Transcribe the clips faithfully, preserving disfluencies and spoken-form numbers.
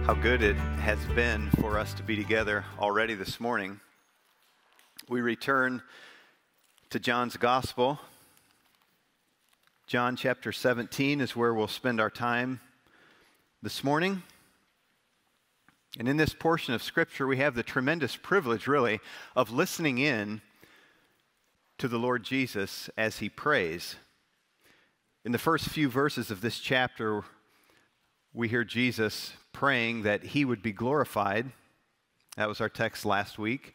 How good it has been for us to be together already this morning. We return to John's Gospel. John chapter seventeen is where we'll spend our time this morning. And in this portion of Scripture, we have the tremendous privilege, really, of listening in to the Lord Jesus as he prays. In the first few verses of this chapter, we hear Jesus praying that he would be glorified. That was our text last week.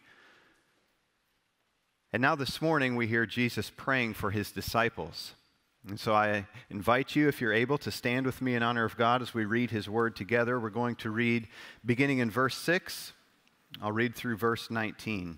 And now this morning we hear Jesus praying for his disciples. And so I invite you, if you're able, to stand with me in honor of God as we read his word together. We're going to read beginning in verse six. I'll read through verse nineteen.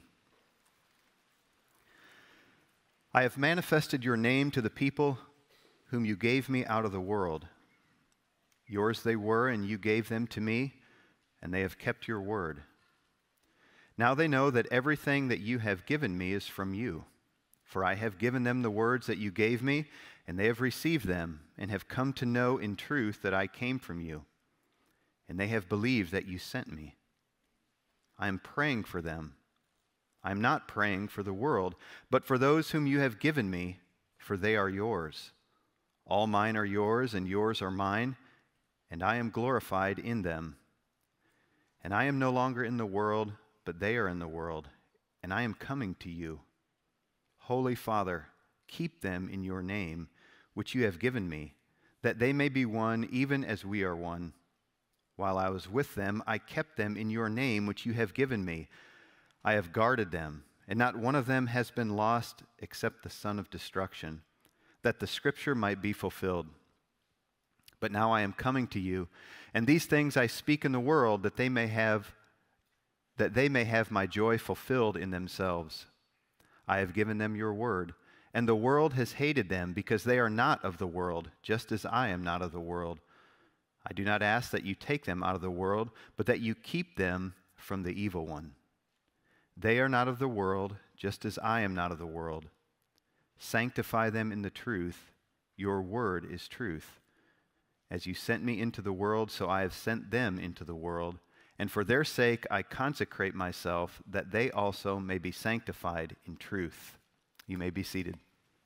I have manifested your name to the people whom you gave me out of the world. Yours they were, and you gave them to me, and they have kept your word. Now they know that everything that you have given me is from you. For I have given them the words that you gave me, and they have received them, and have come to know in truth that I came from you. And they have believed that you sent me. I am praying for them. I am not praying for the world, but for those whom you have given me, for they are yours. All mine are yours, and yours are mine, and I am glorified in them. And I am no longer in the world, but they are in the world, and I am coming to you. Holy Father, keep them in your name, which you have given me, that they may be one even as we are one. While I was with them, I kept them in your name, which you have given me. I have guarded them, and not one of them has been lost except the son of destruction, that the scripture might be fulfilled. But now I am coming to you, and these things I speak in the world, that they may have that they may have my joy fulfilled in themselves. I have given them your word, and the world has hated them, because they are not of the world, just as I am not of the world. I do not ask that you take them out of the world, but that you keep them from the evil one. They are not of the world, just as I am not of the world. Sanctify them in the truth. Your word is truth. As you sent me into the world, so I have sent them into the world. And for their sake I consecrate myself, that they also may be sanctified in truth. You may be seated.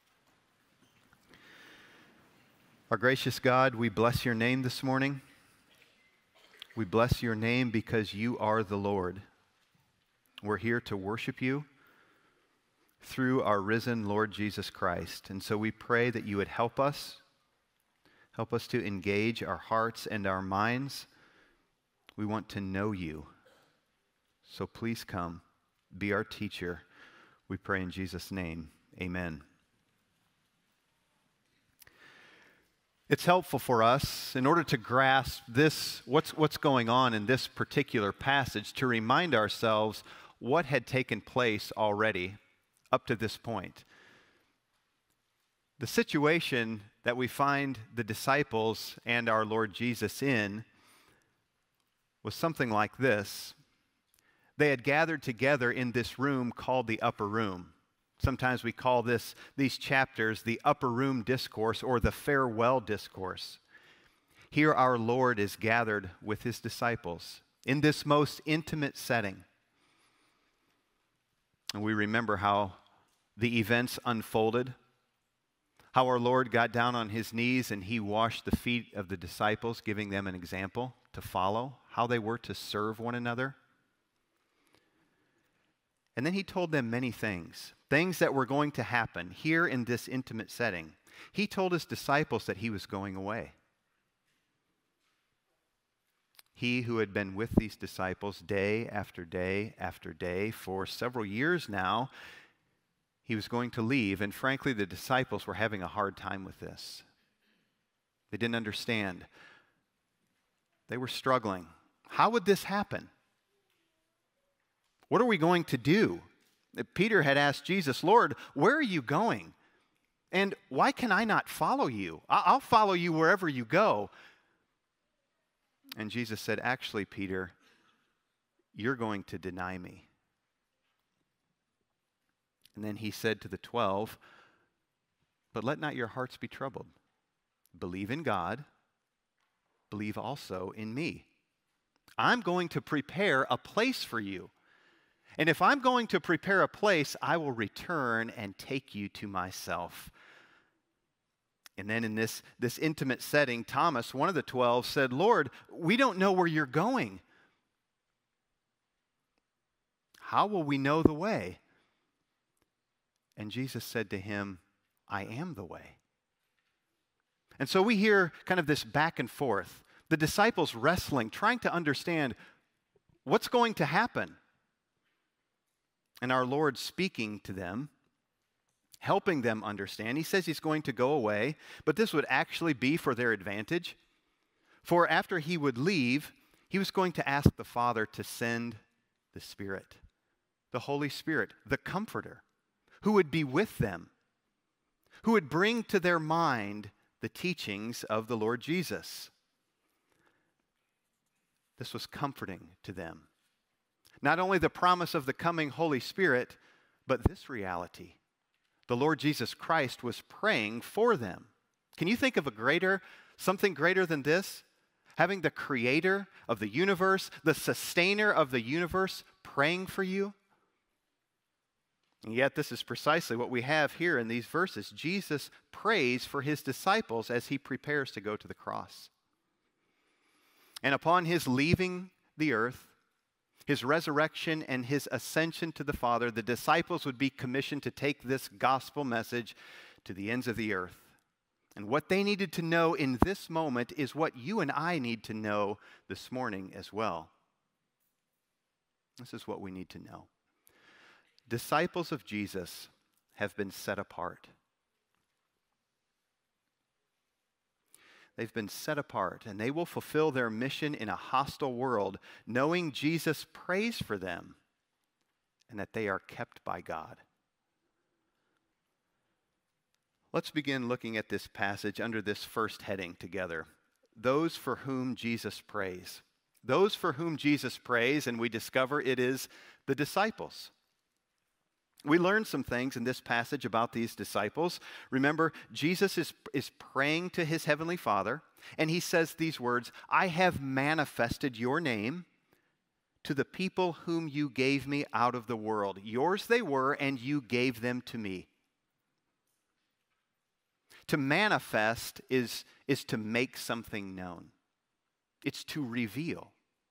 Our gracious God, we bless your name this morning. We bless your name because you are the Lord. We're here to worship you through our risen Lord Jesus Christ. And so we pray that you would help us. Help us to engage our hearts and our minds. We want to know you. So please come, be our teacher. We pray in Jesus' name. Amen. It's helpful for us, in order to grasp this, what's, what's going on in this particular passage, to remind ourselves what had taken place already up to this point. The situation that we find the disciples and our Lord Jesus in was something like this. They had gathered together in this room called the upper room. Sometimes we call this, these chapters, the upper room discourse or the farewell discourse. Here our Lord is gathered with his disciples in this most intimate setting. And we remember how the events unfolded, how our Lord got down on his knees and he washed the feet of the disciples, giving them an example to follow, how they were to serve one another. And then he told them many things, things that were going to happen here in this intimate setting. He told his disciples that he was going away. He who had been with these disciples day after day after day for several years now, he was going to leave, and frankly, the disciples were having a hard time with this. They didn't understand. They were struggling. How would this happen? What are we going to do? Peter had asked Jesus, Lord, where are you going? And why can I not follow you? I'll follow you wherever you go. And Jesus said, actually, Peter, you're going to deny me. And then he said to the twelve, but let not your hearts be troubled. Believe in God, believe also in me. I'm going to prepare a place for you. And if I'm going to prepare a place, I will return and take you to myself. And then in this, this intimate setting, Thomas, one of the twelve, said, Lord, we don't know where you're going. How will we know the way? And Jesus said to him, I am the way. And so we hear kind of this back and forth, the disciples wrestling, trying to understand what's going to happen. And our Lord speaking to them, helping them understand. He says he's going to go away, but this would actually be for their advantage. For after he would leave, he was going to ask the Father to send the Spirit, the Holy Spirit, the Comforter, who would be with them, who would bring to their mind the teachings of the Lord Jesus. This was comforting to them. Not only the promise of the coming Holy Spirit, but this reality. The Lord Jesus Christ was praying for them. Can you think of a greater, something greater than this? Having the creator of the universe, the sustainer of the universe, praying for you? And yet this is precisely what we have here in these verses. Jesus prays for his disciples as he prepares to go to the cross. And upon his leaving the earth, his resurrection and his ascension to the Father, the disciples would be commissioned to take this gospel message to the ends of the earth. And what they needed to know in this moment is what you and I need to know this morning as well. This is what we need to know. Disciples of Jesus have been set apart. They've been set apart, and they will fulfill their mission in a hostile world, knowing Jesus prays for them and that they are kept by God. Let's begin looking at this passage under this first heading together. Those for whom Jesus prays. Those for whom Jesus prays, and we discover it is the disciples. We learn some things in this passage about these disciples. Remember, Jesus is, is praying to his heavenly Father, and he says these words, I have manifested your name to the people whom you gave me out of the world. Yours they were, and you gave them to me. To manifest is, is to make something known. It's to reveal.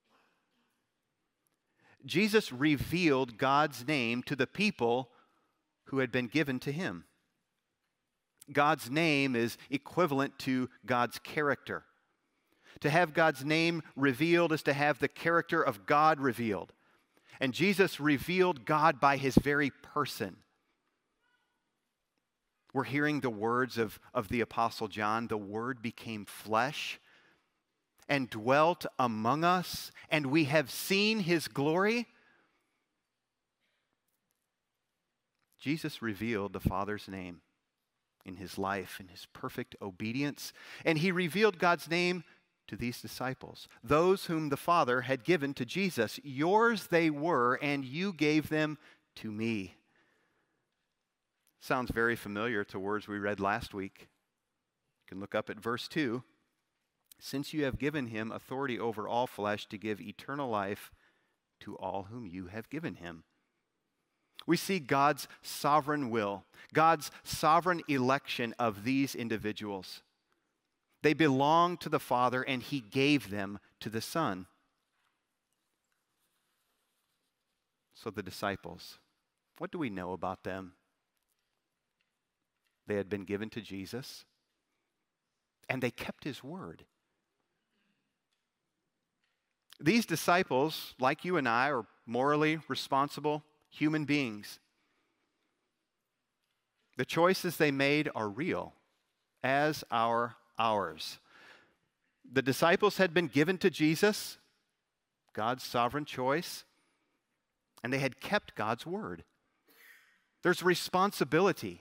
Jesus revealed God's name to the people who had been given to him. God's name is equivalent to God's character. To have God's name revealed is to have the character of God revealed. And Jesus revealed God by his very person. We're hearing the words of, of the Apostle John, the Word became flesh and dwelt among us, and we have seen his glory. Jesus revealed the Father's name in his life, in his perfect obedience, and he revealed God's name to these disciples, those whom the Father had given to Jesus. Yours they were, and you gave them to me. Sounds very familiar to words we read last week. You can look up at verse two. Since you have given him authority over all flesh to give eternal life to all whom you have given him. We see God's sovereign will, God's sovereign election of these individuals. They belong to the Father, and he gave them to the Son. So the disciples, what do we know about them? They had been given to Jesus, and they kept his word. These disciples, like you and I, are morally responsible human beings. The choices they made are real, as are ours. The disciples had been given to Jesus, God's sovereign choice, and they had kept God's word. There's responsibility.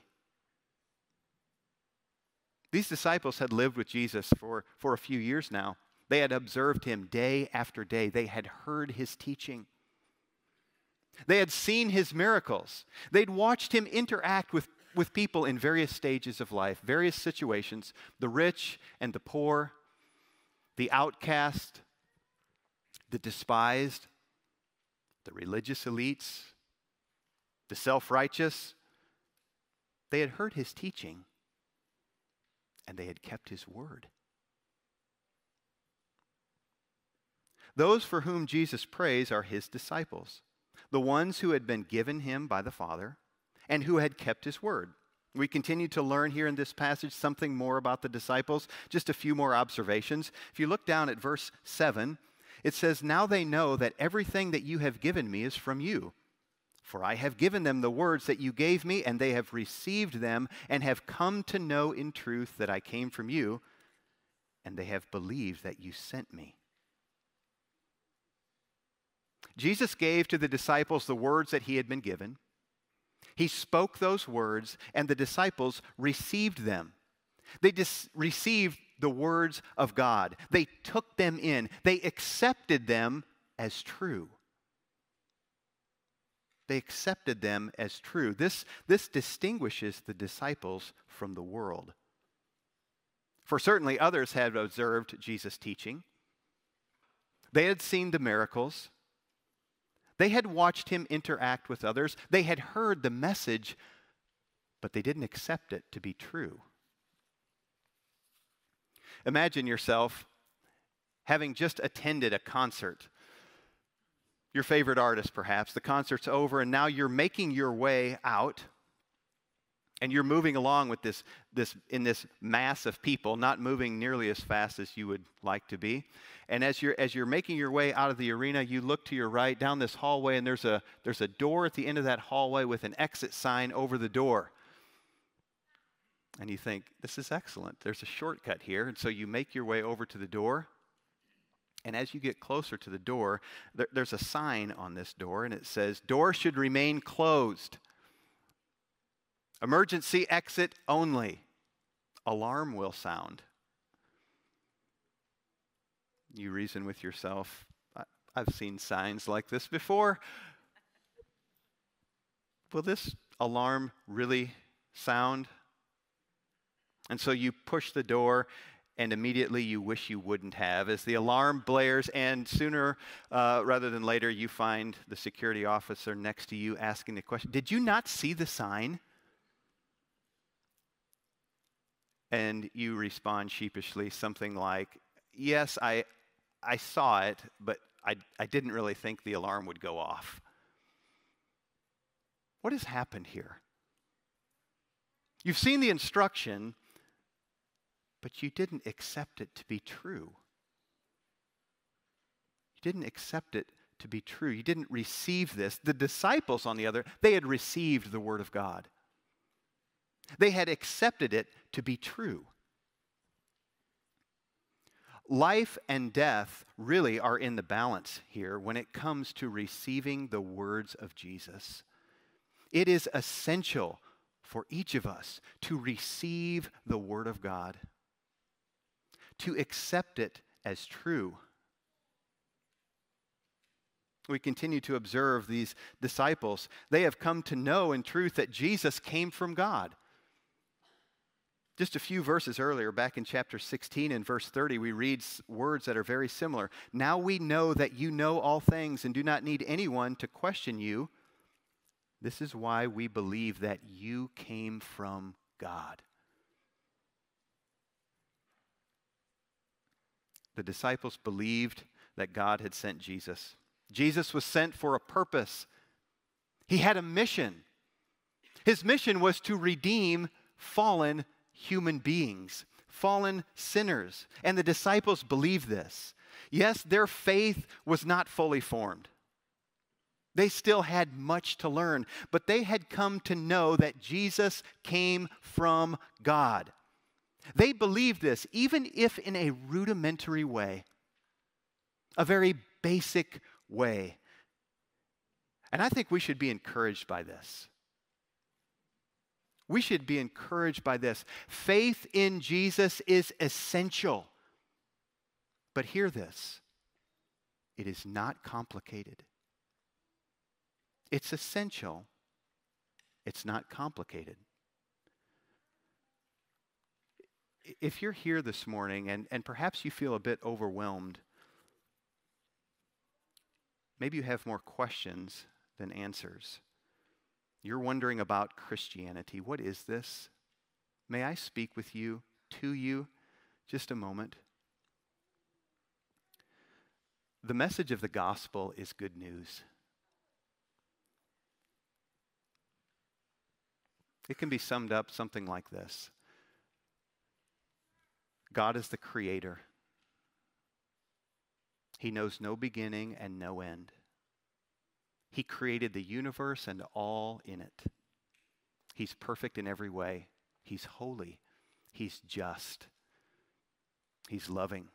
These disciples had lived with Jesus for, for a few years now. They had observed him day after day. They had heard his teaching. They had seen his miracles. They'd watched him interact with, with people in various stages of life, various situations, the rich and the poor, the outcast, the despised, the religious elites, the self-righteous, they had heard his teaching, and they had kept his word. Those for whom Jesus prays are his disciples, the ones who had been given him by the Father and who had kept his word. We continue to learn here in this passage something more about the disciples, just a few more observations. If you look down at verse seven, it says, "Now they know that everything that you have given me is from you. For I have given them the words that you gave me, and they have received them and have come to know in truth that I came from you, and they have believed that you sent me." Jesus gave to the disciples the words that he had been given. He spoke those words, and the disciples received them. They dis- received the words of God. They took them in. They accepted them as true. They accepted them as true. This, this distinguishes the disciples from the world. For certainly others had observed Jesus' teaching. They had seen the miracles. They had watched him interact with others. They had heard the message, but they didn't accept it to be true. Imagine yourself having just attended a concert. Your favorite artist, perhaps. The concert's over, and now you're making your way out, and you're moving along with this, this in this mass of people, not moving nearly as fast as you would like to be. And as you're as you're making your way out of the arena, you look to your right down this hallway, and there's a there's a door at the end of that hallway with an exit sign over the door. And you think, this is excellent. There's a shortcut here, and so you make your way over to the door. And as you get closer to the door, there, there's a sign on this door, and it says, "Door should remain closed. Emergency exit only. Alarm will sound." You reason with yourself, I've seen signs like this before. Will this alarm really sound? And so you push the door, and immediately you wish you wouldn't have, as the alarm blares, and sooner uh, rather than later, you find the security officer next to you asking the question, "Did you not see the sign?" And you respond sheepishly, something like, "Yes, I, I saw it, but I, I didn't really think the alarm would go off." What has happened here? You've seen the instruction, but you didn't accept it to be true. You didn't accept it to be true. You didn't receive this. The disciples, on the other, they had received the Word of God. They had accepted it to be true. Life and death really are in the balance here when it comes to receiving the words of Jesus. It is essential for each of us to receive the Word of God, to accept it as true. We continue to observe these disciples. They have come to know in truth that Jesus came from God. Just a few verses earlier, back in chapter sixteen and verse thirty, we read words that are very similar. "Now we know that you know all things and do not need anyone to question you. This is why we believe that you came from God." The disciples believed that God had sent Jesus. Jesus was sent for a purpose. He had a mission. His mission was to redeem fallen human beings, fallen sinners. And the disciples believed this. Yes, their faith was not fully formed. They still had much to learn, but they had come to know that Jesus came from God. They believed this, even if in a rudimentary way, a very basic way. And I think we should be encouraged by this. We should be encouraged by this. Faith in Jesus is essential. But hear this, it is not complicated. It's essential. It's not complicated. If you're here this morning and, and perhaps you feel a bit overwhelmed maybe you have more questions than answers. You're wondering about Christianity. What is this? May I speak with you, to you, just a moment? The message of the gospel is good news. It can be summed up something like this. God is the creator. He knows no beginning and no end. He created the universe and all in it. He's perfect in every way. He's holy. He's just. He's loving.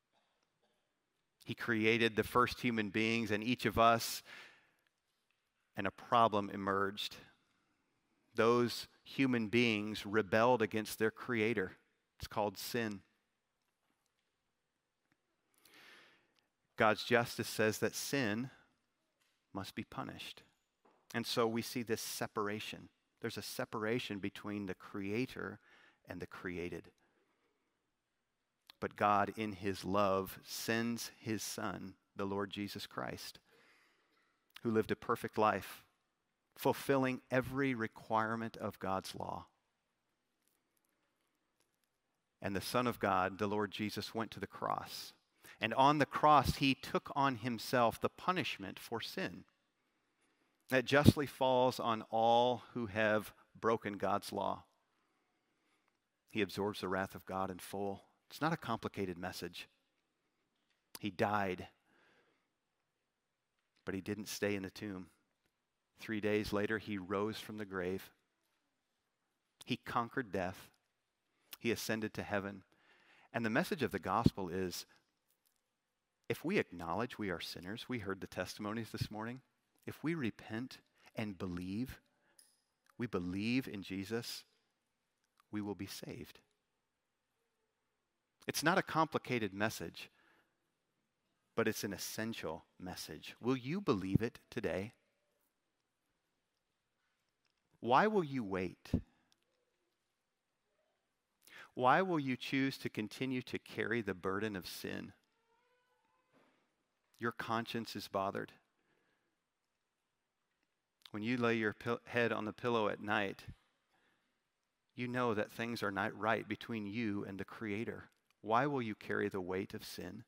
He created the first human beings and each of us, and a problem emerged. Those human beings rebelled against their creator. It's called sin. God's justice says that sin must be punished. And so we see this separation. There's a separation between the creator and the created. But God, in his love, sends his Son, the Lord Jesus Christ, who lived a perfect life, fulfilling every requirement of God's law. And the Son of God, the Lord Jesus, went to the cross. And on the cross, he took on himself the punishment for sin that justly falls on all who have broken God's law. He absorbs the wrath of God in full. It's not a complicated message. He died, but he didn't stay in the tomb. Three days later, he rose from the grave. He conquered death. He ascended to heaven. And the message of the gospel is, if we acknowledge we are sinners, we heard the testimonies this morning, if we repent and believe, we believe in Jesus, we will be saved. It's not a complicated message, but it's an essential message. Will you believe it today? Why will you wait? Why will you choose to continue to carry the burden of sin? Your conscience is bothered. When you lay your pil- head on the pillow at night, you know that things are not right between you and the Creator. Why will you carry the weight of sin?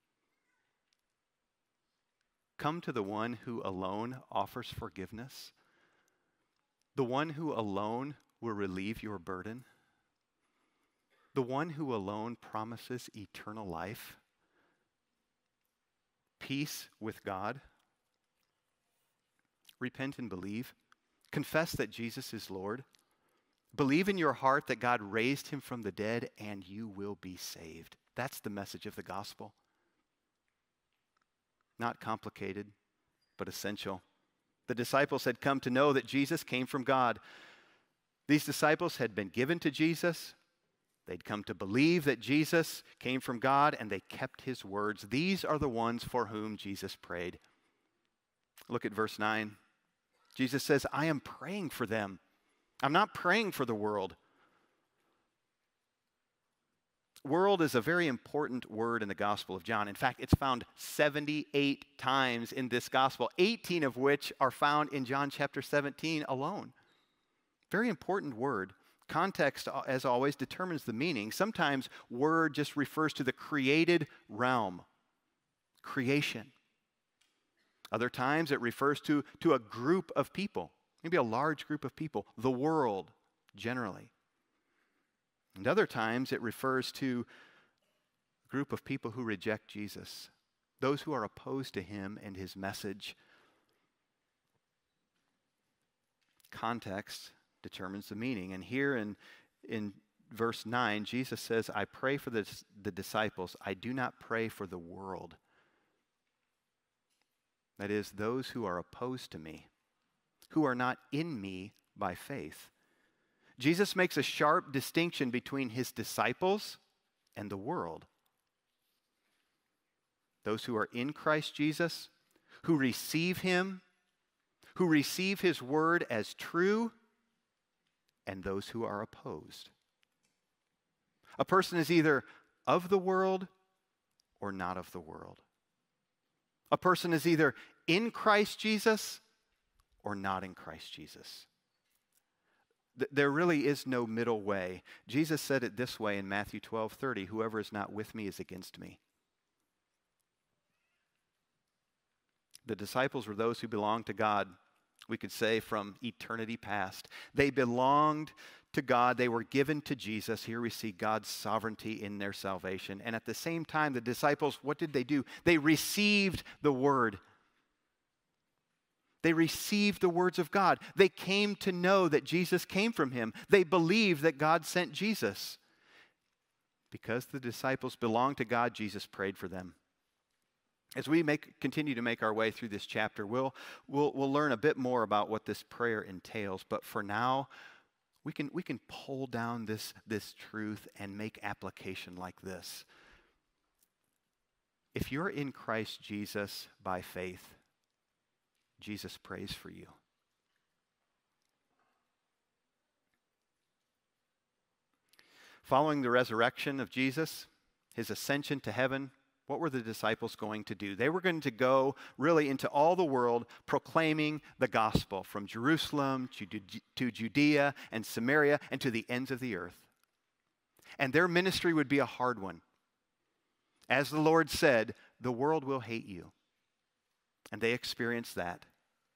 Come to the one who alone offers forgiveness, the one who alone will relieve your burden, the one who alone promises eternal life, peace with God. Repent and believe. Confess that Jesus is Lord. Believe in your heart that God raised him from the dead, and you will be saved. That's the message of the gospel. Not complicated, but essential. The disciples had come to know that Jesus came from God. These disciples had been given to Jesus. They'd come to believe that Jesus came from God, and they kept his words. These are the ones for whom Jesus prayed. Look at verse nine. Jesus says, I am praying for them. I'm not praying for the world. World is a very important word in the Gospel of John. In fact, it's found seventy-eight times in this Gospel, eighteen of which are found in John chapter seventeen alone. Very important word. Context, as always, determines the meaning. Sometimes word just refers to the created realm, creation. Other times it refers to, to a group of people, maybe a large group of people, the world generally. And other times it refers to a group of people who reject Jesus, those who are opposed to him and his message. Context determines the meaning. And here in, in verse nine, Jesus says, I pray for the, the disciples. I do not pray for the world. That is, those who are opposed to me, who are not in me by faith. Jesus makes a sharp distinction between his disciples and the world. Those who are in Christ Jesus, who receive him, who receive his word as true, and those who are opposed. A person is either of the world or not of the world. A person is either in Christ Jesus or not in Christ Jesus. Th- there really is no middle way. Jesus said it this way in Matthew twelve thirty, whoever is not with me is against me. The disciples were those who belonged to God, we could say from eternity past. They belonged to God. They were given to Jesus. Here we see God's sovereignty in their salvation. And at the same time, the disciples, what did they do? They received the word. They received the words of God. They came to know that Jesus came from him. They believed that God sent Jesus. Because the disciples belonged to God, Jesus prayed for them. As we make, continue to make our way through this chapter, we'll, we'll, we'll learn a bit more about what this prayer entails. But for now, we can, we can pull down this, this truth and make application like this. If you're in Christ Jesus by faith, Jesus prays for you. Following the resurrection of Jesus, his ascension to heaven, what were the disciples going to do? They were going to go really into all the world proclaiming the gospel from Jerusalem to, to Judea and Samaria and to the ends of the earth. And their ministry would be a hard one. As the Lord said, the world will hate you. And they experienced that.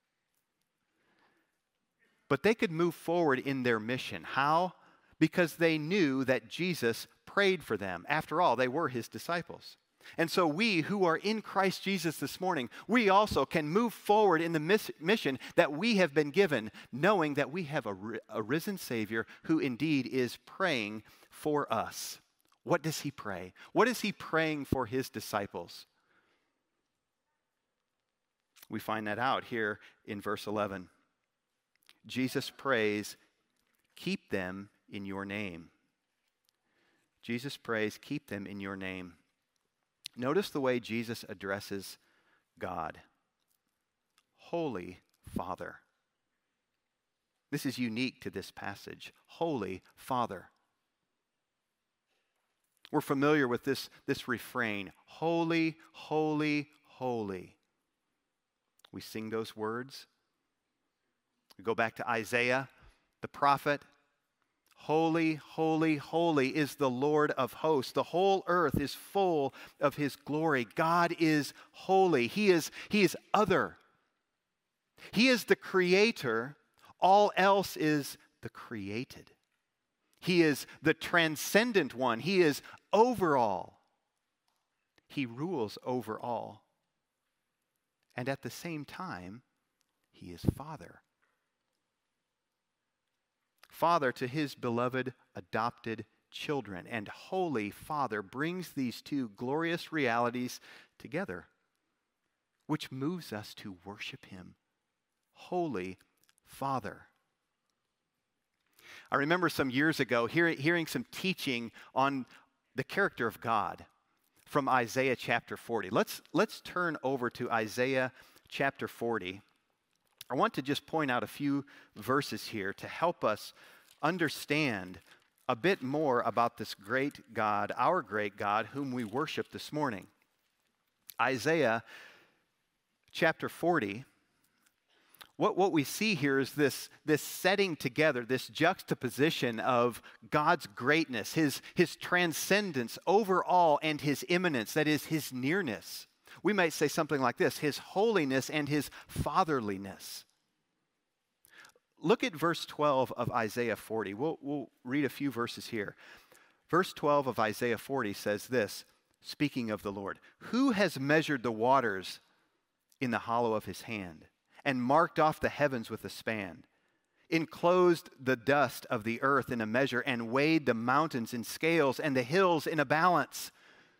But they could move forward in their mission. How? Because they knew that Jesus prayed for them. After all, they were his disciples. And so we who are in Christ Jesus this morning, we also can move forward in the miss- mission that we have been given, knowing that we have a, ri- a risen Savior who indeed is praying for us. What does he pray? What is he praying for his disciples? We find that out here in verse eleven. Jesus prays, keep them in your name. Jesus prays, keep them in your name. Notice the way Jesus addresses God. Holy Father. This is unique to this passage. Holy Father. We're familiar with this, this refrain. Holy, holy, holy. We sing those words. We go back to Isaiah, the prophet. Holy, holy, holy is the Lord of hosts. The whole earth is full of his glory. God is holy. He is, he is other. He is the creator. All else is the created. He is the transcendent one. He is over all. He rules over all. And at the same time, he is Father. Father to his beloved adopted children. And Holy Father brings these two glorious realities together, which moves us to worship him. Holy Father. I remember some years ago hearing, hearing some teaching on the character of God from Isaiah chapter forty. Let's, let's turn over to Isaiah chapter forty. I want to just point out a few verses here to help us understand a bit more about this great God, our great God, whom we worship this morning. Isaiah chapter forty, what, what we see here is this, this setting together, this juxtaposition of God's greatness, his, his transcendence over all, and his immanence, that is, his nearness. We might say something like this, his holiness and his fatherliness. Look at verse twelve of Isaiah forty. We'll, we'll read a few verses here. Verse twelve of Isaiah forty says this, speaking of the Lord, who has measured the waters in the hollow of his hand and marked off the heavens with a span, enclosed the dust of the earth in a measure and weighed the mountains in scales and the hills in a balance?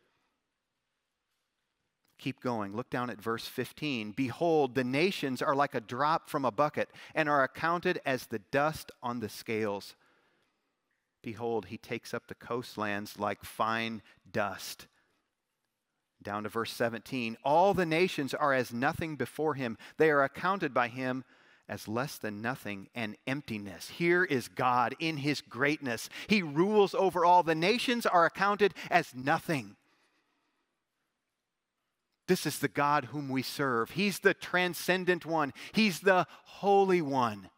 Keep going. Look down at verse fifteen. Behold, the nations are like a drop from a bucket and are accounted as the dust on the scales. Behold, he takes up the coastlands like fine dust. Down to verse seventeen. All the nations are as nothing before him. They are accounted by him as less than nothing and emptiness. Here is God in his greatness. He rules over all. The nations are accounted as nothing. This is the God whom we serve. He's the transcendent one. He's the holy one.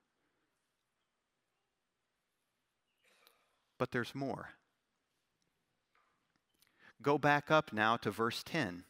But there's more. Go back up now to verse ten.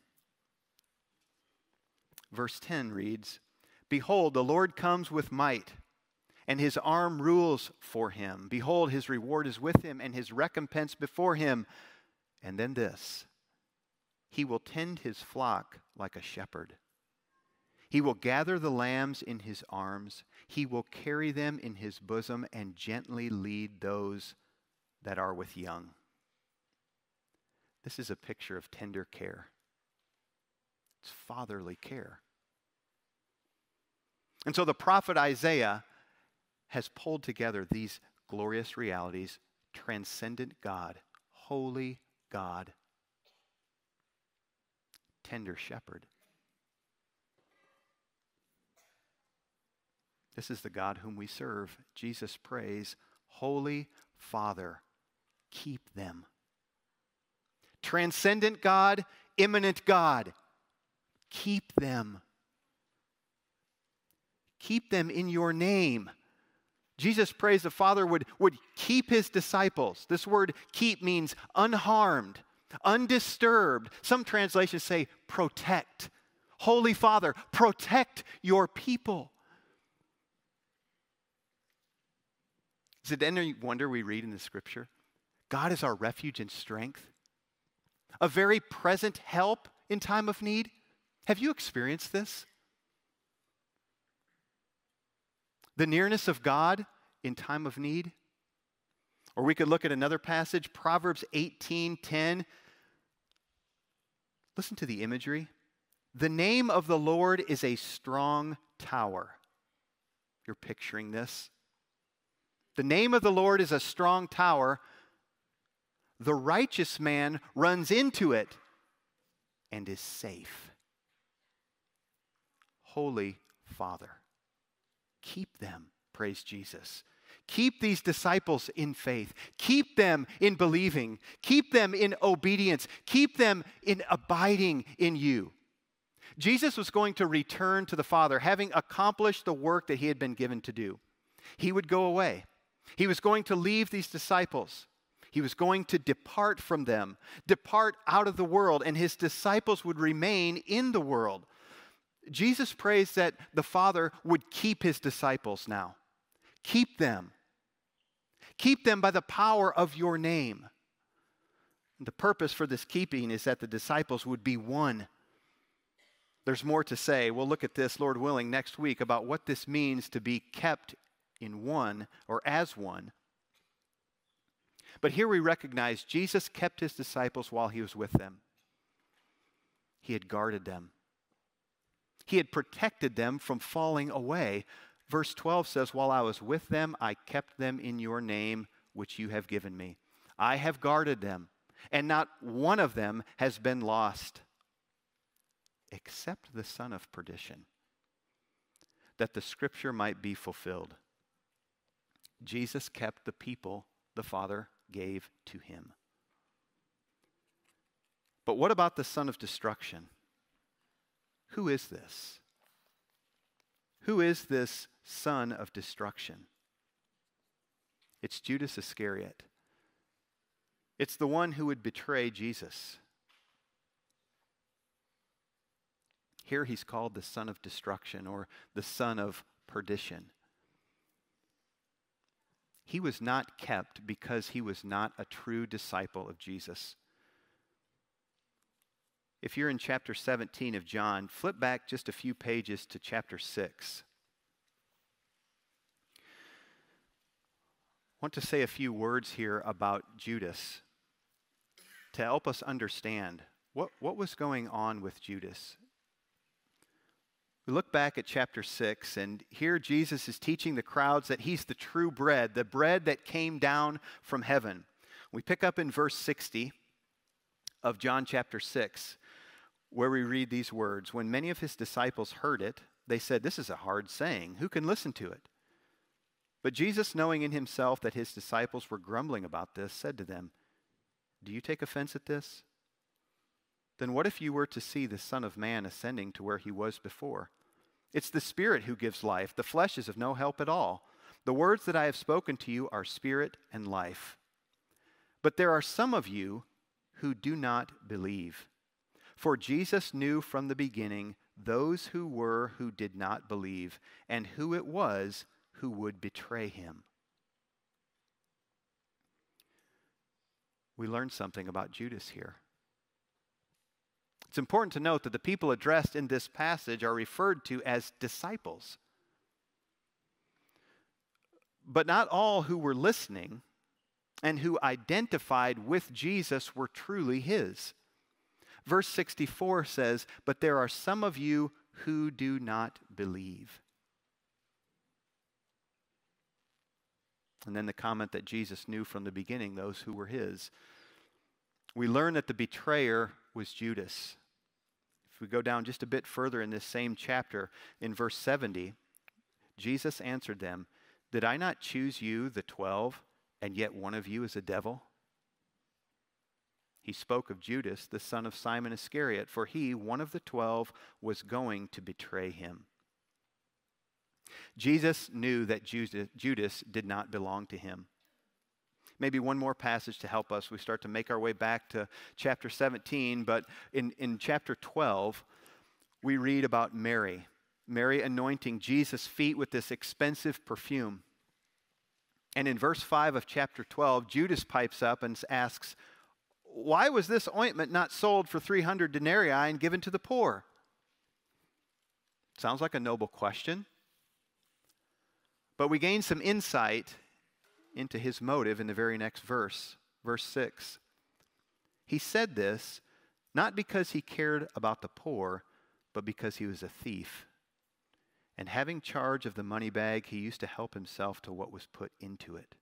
Verse ten reads, "Behold, the Lord comes with might, and his arm rules for him. Behold, his reward is with him, and his recompense before him." And then this, "He will tend his flock like a shepherd. He will gather the lambs in his arms. He will carry them in his bosom and gently lead those that are with young." This is a picture of tender care. It's fatherly care. And so the prophet Isaiah has pulled together these glorious realities: transcendent God, holy God, tender shepherd. This is the God whom we serve. Jesus prays, "Holy Father, keep them." Transcendent God, immanent God, keep them. Keep them in your name. Jesus prays the Father would, would keep his disciples. This word keep means unharmed, undisturbed. Some translations say protect. Holy Father, protect your people. Is it any wonder we read in the Scripture, God is our refuge and strength, a very present help in time of need? Have you experienced this? The nearness of God in time of need? Or we could look at another passage, Proverbs eighteen ten. Listen to the imagery. "The name of the Lord is a strong tower." You're picturing this. The name of the Lord is a strong tower. The righteous man runs into it and is safe. Holy Father, keep them, praise Jesus. Keep these disciples in faith. Keep them in believing. Keep them in obedience. Keep them in abiding in you. Jesus was going to return to the Father, having accomplished the work that he had been given to do. He would go away. He was going to leave these disciples. He was going to depart from them, depart out of the world, and his disciples would remain in the world. Jesus prays that the Father would keep his disciples now. Keep them. Keep them by the power of your name. The purpose for this keeping is that the disciples would be one. There's more to say. We'll look at this, Lord willing, next week about what this means to be kept in one or as one. But here we recognize Jesus kept his disciples while he was with them. He had guarded them. He had protected them from falling away. Verse twelve says, "While I was with them, I kept them in your name, which you have given me. I have guarded them, and not one of them has been lost, except the son of perdition, that the scripture might be fulfilled." Jesus kept the people the Father gave to him. But what about the son of destruction? Who is this? Who is this son of destruction? It's Judas Iscariot. It's the one who would betray Jesus. Here he's called the son of destruction, or the son of perdition. He was not kept because he was not a true disciple of Jesus. If you're in chapter seventeen of John, flip back just a few pages to chapter six. I want to say a few words here about Judas to help us understand what, what was going on with Judas. We look back at chapter six, and here Jesus is teaching the crowds that he's the true bread, the bread that came down from heaven. We pick up in verse sixty of John chapter six, where we read these words. "When many of his disciples heard it, they said, 'This is a hard saying. Who can listen to it?' But Jesus, knowing in himself that his disciples were grumbling about this, said to them, 'Do you take offense at this? then what if you were to see the Son of Man ascending to where he was before? It's the Spirit who gives life. The flesh is of no help at all. The words that I have spoken to you are spirit and life. But there are some of you who do not believe. For Jesus knew from the beginning those who were who did not believe, and who it was who would betray him. We learn something about Judas here. It's important to note that the people addressed in this passage are referred to as disciples. But not all who were listening and who identified with Jesus were truly his. Verse sixty-four says, "But there are some of you who do not believe." And then the comment that Jesus knew from the beginning those who were his. We learn that the betrayer was Judas. If we go down just a bit further in this same chapter, in verse seventy, Jesus answered them, "Did I not choose you, the twelve, and yet one of you is a devil?" He spoke of Judas, the son of Simon Iscariot, for he, one of the twelve, was going to betray him. Jesus knew that Judas did not belong to him. Maybe one more passage to help us. We start to make our way back to chapter seventeen, but in, in chapter twelve, we read about Mary. Mary anointing Jesus' feet with this expensive perfume. And in verse five of chapter twelve, Judas pipes up and asks, "Why was this ointment not sold for three hundred denarii and given to the poor?" Sounds like a noble question. But we gain some insight into his motive in the very next verse, verse six. He said this not because he cared about the poor, but because he was a thief. And having charge of the money bag, he used to help himself to what was put into it.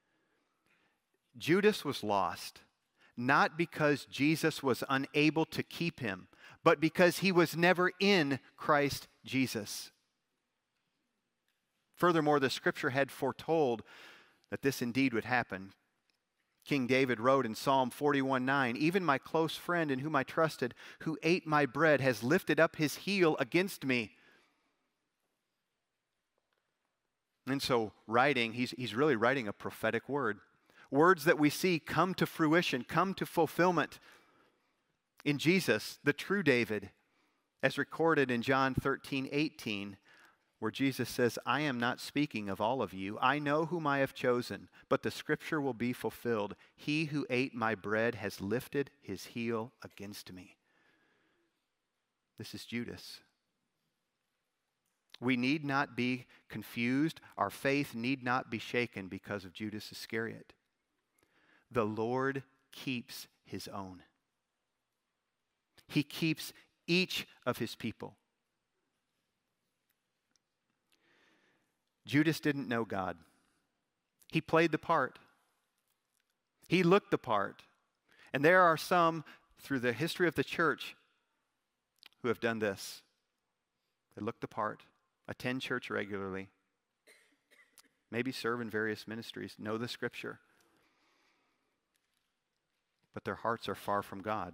Judas was lost, not because Jesus was unable to keep him, but because he was never in Christ Jesus. Furthermore, the scripture had foretold that this indeed would happen. King David wrote in Psalm forty-one nine, "Even my close friend in whom I trusted, who ate my bread, has lifted up his heel against me." And so writing, he's, he's really writing a prophetic word. Words that we see come to fruition, come to fulfillment in Jesus, the true David, as recorded in John thirteen eighteen, where Jesus says, "I am not speaking of all of you. I know whom I have chosen, but the scripture will be fulfilled. He who ate my bread has lifted his heel against me." This is Judas. We need not be confused. Our faith need not be shaken because of Judas Iscariot. The Lord keeps his own. He keeps each of his people. Judas didn't know God. He played the part. He looked the part. And there are some through the history of the church who have done this. They look the part, attend church regularly, maybe serve in various ministries, know the scripture, but their hearts are far from God.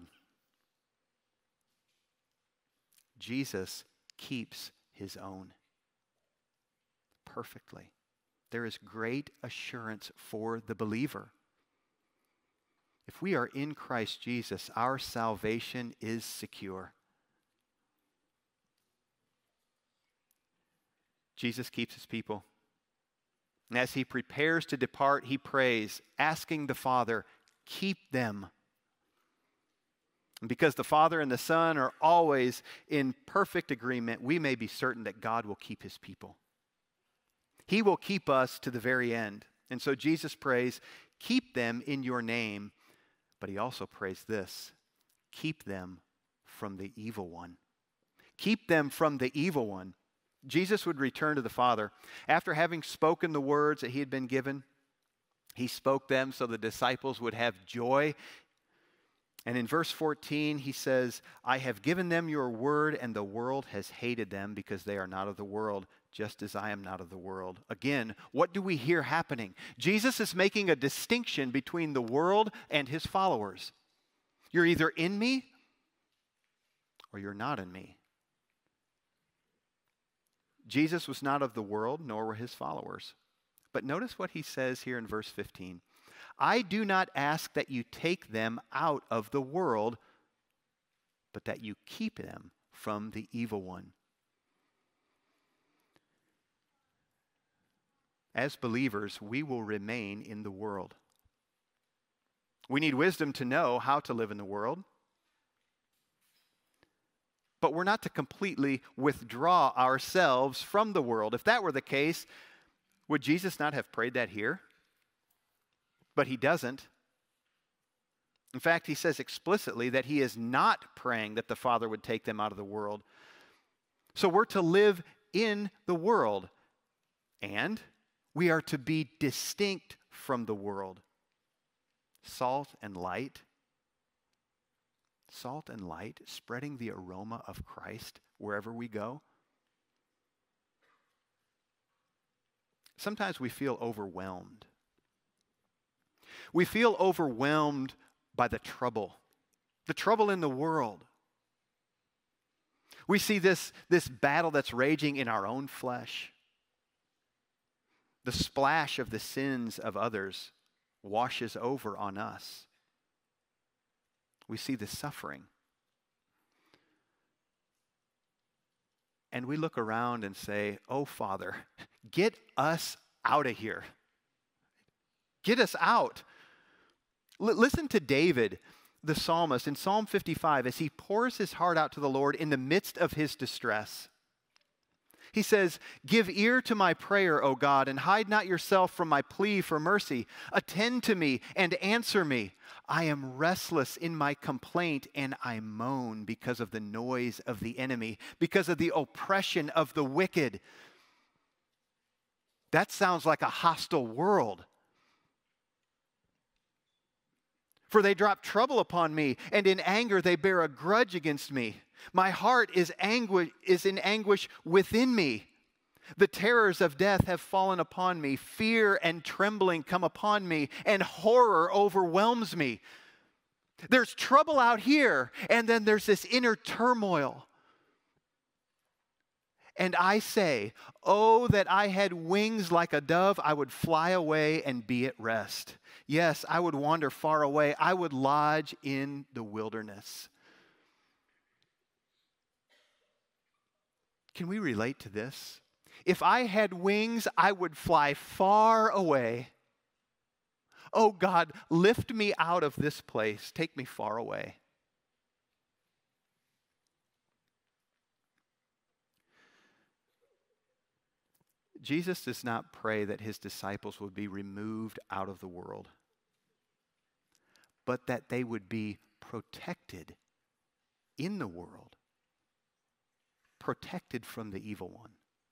Jesus keeps his own perfectly. There is great assurance for the believer. If we are in Christ Jesus, our salvation is secure. Jesus keeps his people. And as he prepares to depart, he prays, asking the Father, "Keep them." And because the Father and the Son are always in perfect agreement, we may be certain that God will keep his people. He will keep us to the very end. And so Jesus prays, "Keep them in your name." But he also prays this, "Keep them from the evil one." Keep them from the evil one. Jesus would return to the Father. After having spoken the words that he had been given, he spoke them so the disciples would have joy. And in verse fourteen, he says, "I have given them your word, and the world has hated them because they are not of the world, just as I am not of the world." Again, what do we hear happening? Jesus is making a distinction between the world and his followers. You're either in me or you're not in me. Jesus was not of the world, nor were his followers. But notice what he says here in verse fifteen. I do not ask that you take them out of the world, but that you keep them from the evil one. As believers, we will remain in the world. We need wisdom to know how to live in the world. But we're not to completely withdraw ourselves from the world. If that were the case, would Jesus not have prayed that here? But he doesn't. In fact, he says explicitly that he is not praying that the Father would take them out of the world. So we're to live in the world, and we are to be distinct from the world. Salt and light. Salt and light, spreading the aroma of Christ wherever we go. Sometimes we feel overwhelmed. We feel overwhelmed by the trouble, the trouble in the world. We see this, this battle that's raging in our own flesh. The splash of the sins of others washes over on us. We see the suffering. And we look around and say, oh, Father, get us out of here. Get us out. L- listen to David, the psalmist, in Psalm fifty-five, as he pours his heart out to the Lord in the midst of his distress. He says, give ear to my prayer, O God, and hide not yourself from my plea for mercy. Attend to me and answer me. I am restless in my complaint, and I moan because of the noise of the enemy, because of the oppression of the wicked. That sounds like a hostile world. For they drop trouble upon me, and in anger they bear a grudge against me. My heart is anguish, is in anguish within me. The terrors of death have fallen upon me. Fear and trembling come upon me, and horror overwhelms me. There's trouble out here, and then there's this inner turmoil. And I say, oh, that I had wings like a dove, I would fly away and be at rest. Yes, I would wander far away. I would lodge in the wilderness. Can we relate to this? If I had wings, I would fly far away. Oh God, lift me out of this place. Take me far away. Jesus does not pray that his disciples would be removed out of the world, but that they would be protected in the world, protected from the evil one.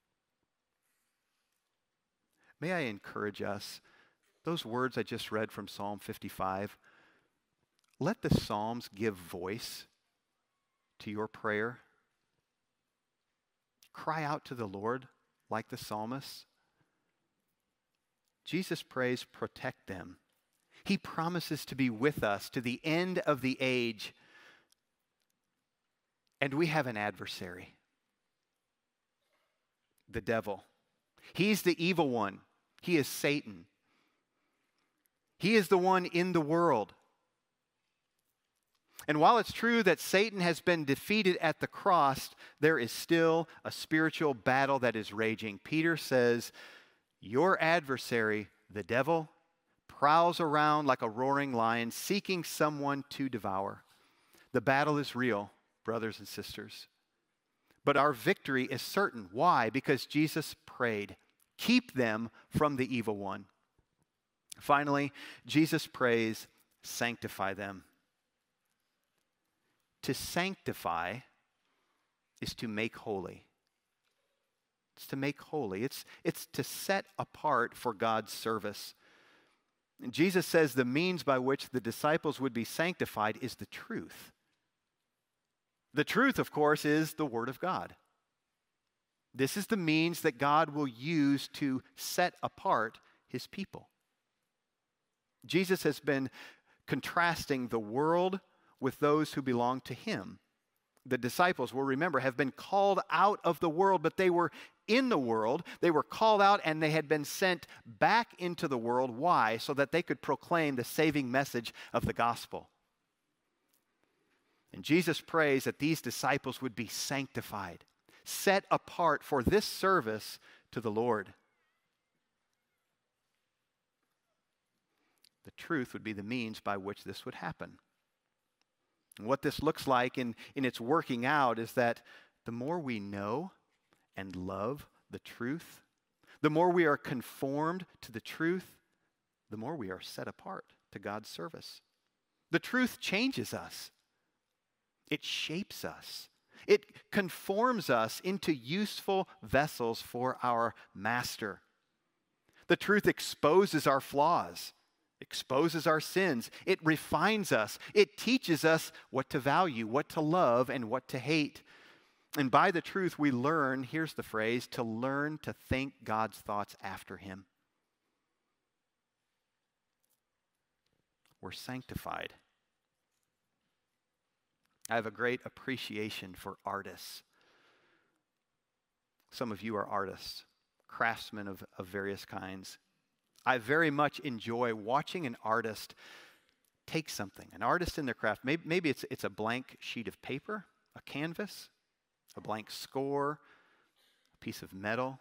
May I encourage us, those words I just read from Psalm fifty-five, let the Psalms give voice to your prayer. Cry out to the Lord like the psalmist. Jesus prays, protect them. He promises to be with us to the end of the age. And we have an adversary, the devil. He's the evil one. He is Satan. He is the one in the world. And while it's true that Satan has been defeated at the cross, there is still a spiritual battle that is raging. Peter says, your adversary, the devil, prowls around like a roaring lion, seeking someone to devour. The battle is real, brothers and sisters. But our victory is certain. Why? Because Jesus prayed, keep them from the evil one. Finally, Jesus prays, sanctify them. To sanctify is to make holy. It's to make holy. It's, it's to set apart for God's service. And Jesus says the means by which the disciples would be sanctified is the truth. The truth, of course, is the Word of God. This is the means that God will use to set apart his people. Jesus has been contrasting the world with those who belong to him. The disciples, will remember, have been called out of the world, but they were in the world. They were called out and they had been sent back into the world. Why? So that they could proclaim the saving message of the gospel. And Jesus prays that these disciples would be sanctified, set apart for this service to the Lord. The truth would be the means by which this would happen. And what this looks like in, in its working out is that the more we know and love the truth, the more we are conformed to the truth, the more we are set apart to God's service. The truth changes us. It shapes us. It conforms us into useful vessels for our Master. The truth exposes our flaws, exposes our sins. It refines us. It teaches us what to value, what to love, and what to hate. And by the truth we learn, here's the phrase, to learn to think God's thoughts after Him. We're sanctified. I have a great appreciation for artists. Some of you are artists, craftsmen of, of various kinds. I very much enjoy watching an artist take something, an artist in their craft. Maybe, maybe it's, it's a blank sheet of paper, a canvas, a blank score, a piece of metal.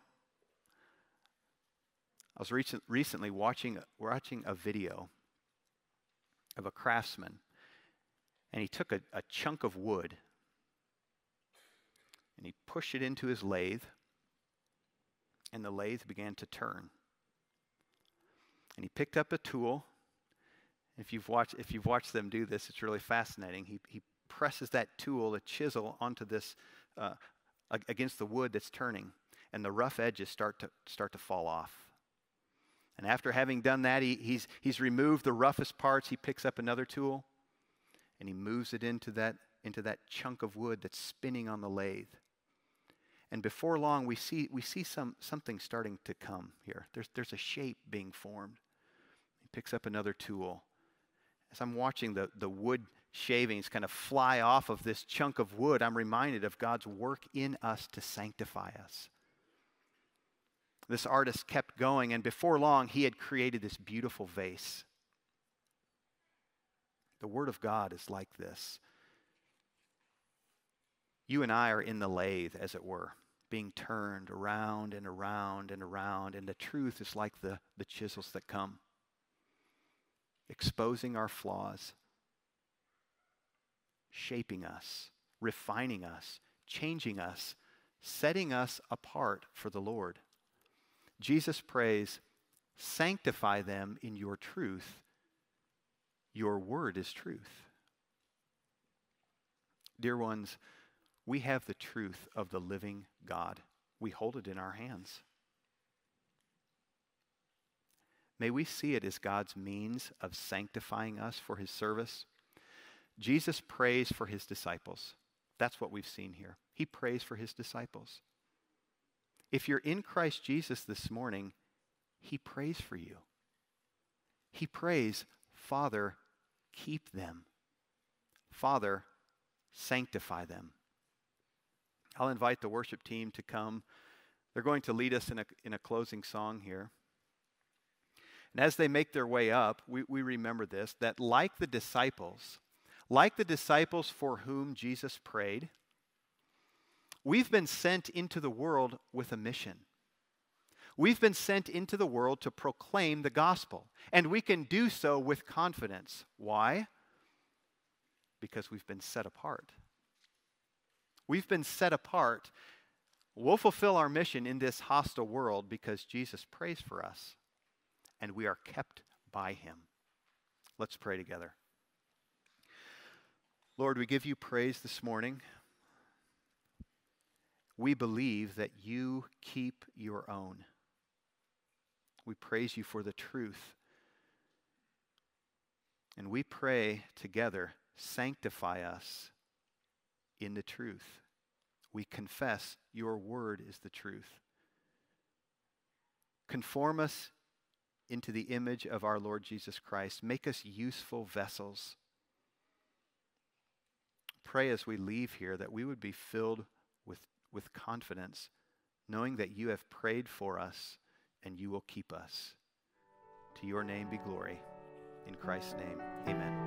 I was recent, recently watching, watching a video of a craftsman, and he took a, a chunk of wood and he pushed it into his lathe, and the lathe began to turn. And he picked up a tool. If you've watched, if you've watched them do this, it's really fascinating. He, he presses that tool, a chisel, onto this, uh, against the wood that's turning, and the rough edges start to start to fall off. And after having done that, he, he's he's removed the roughest parts. He picks up another tool, and he moves it into that into that chunk of wood that's spinning on the lathe. And before long, we see we see some something starting to come here. There's there's a shape being formed. He picks up another tool. As I'm watching the, the wood shavings kind of fly off of this chunk of wood, I'm reminded of God's work in us to sanctify us. This artist kept going, and before long, he had created this beautiful vase. The Word of God is like this. You and I are in the lathe, as it were, being turned around and around and around, and the truth is like the, the chisels that come, exposing our flaws, shaping us, refining us, changing us, setting us apart for the Lord. Jesus prays, sanctify them in your truth. Your word is truth. Dear ones, we have the truth of the living God. We hold it in our hands. May we see it as God's means of sanctifying us for His service. Jesus prays for His disciples. That's what we've seen here. He prays for His disciples. If you're in Christ Jesus this morning, He prays for you. He prays, Father, keep them. Father, sanctify them. I'll invite the worship team to come. They're going to lead us in a, in a closing song here. And as they make their way up, we, we remember this, that like the disciples, like the disciples for whom Jesus prayed, we've been sent into the world with a mission. We've been sent into the world to proclaim the gospel, and we can do so with confidence. Why? Because we've been set apart. We've been set apart. We'll fulfill our mission in this hostile world because Jesus prays for us, and we are kept by Him. Let's pray together. Lord, we give you praise this morning. We believe that you keep your own. We praise you for the truth. And we pray together, sanctify us in the truth. We confess your word is the truth. Conform us into the image of our Lord Jesus Christ. Make us useful vessels. pray as we leave here that we would be filled with, with confidence, knowing that you have prayed for us and you will keep us. To your name be glory. In Christ's name, amen.